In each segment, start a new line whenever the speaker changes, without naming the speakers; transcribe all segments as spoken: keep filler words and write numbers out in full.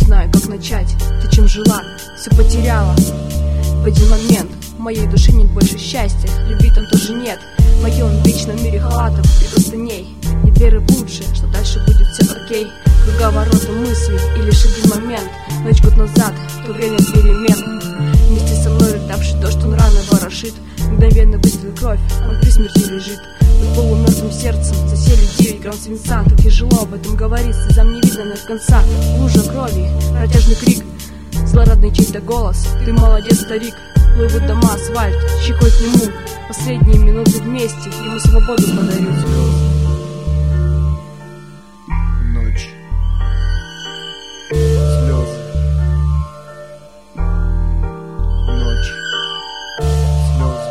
знаю, как начать. Ты чем жила, все потеряла. В один момент в моей душе нет больше счастья, любви там тоже нет. В моем вечном мире халатов и простыней нет веры в лучшее, что дальше будет все окей. Круговороты мыслей и лишь один момент. Ночь год назад, в то время перемен. Вместе со мной рыдавший дождь, он рано ворошит. Мгновенно выстрел кровь, он при смерти лежит. Под полумертвым сердцем засели девять грамм свинца. Так тяжело об этом говорить, слезам не видно на конца. Лужа крови, протяжный крик, злорадный чей-то голос. Ты молодец, старик. Плывут дома, асфальт, щекой к нему. Последние минуты вместе, ему свободу подарил.
Ночь. Слезы. Ночь. Слезы.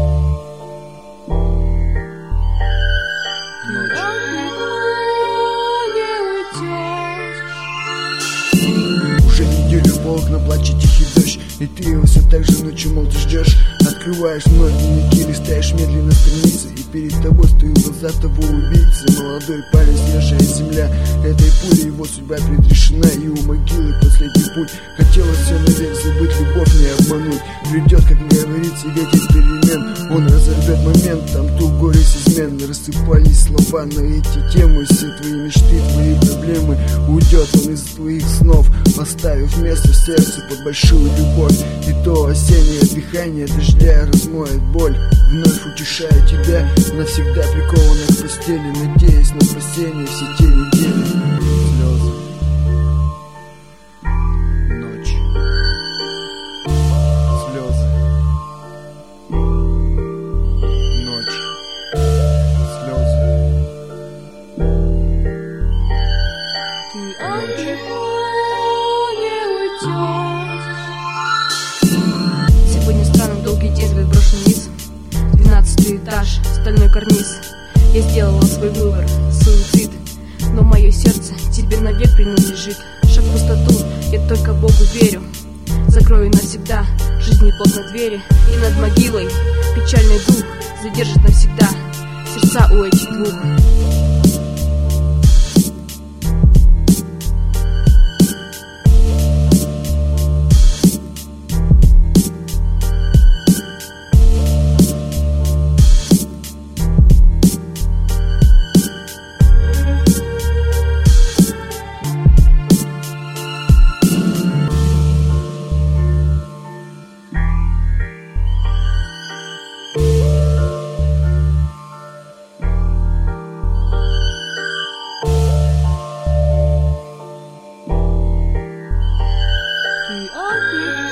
Ночь. Уже неделю по окна плачет тихий дождь, и ты его все так же ночью молча ждешь. Открываешь вновь дневники, листаешь медленно страницы, и перед тобой стоит глаза того убийцы. Молодой парень, свежая земля, этой пулей его судьба предрешена, и у могилы последний путь. Хотелось все навек забыть, любовь не обмануть. Придет, как мне говорится, ветер перемен, он разорвет момент, там ту горечь измен. Рассыпались слова на эти темы, все твои мечты, твои проблемы. Уйдет он из твоих снов, оставив место в сердце под большую любовь. И то осеннее дыхание дождя размоет боль, вновь утешая тебя, навсегда прикована к постели, надеясь на спасение все те недели. Слезы. Ночь. Слезы. Ночь. Слезы.
Ты от него не уйдешь. Сегодня странный долгий день, взгляд брошен вниз. Двенадцатый этаж, стальной карниз. Я сделала свой выбор, суицид. Но мое сердце тебе навек принадлежит. Шаг в пустоту, я только Богу верю. Закрою навсегда жизни плотно двери, и над могилой печальный дух задержит навсегда сердца у этих двух. Ты от них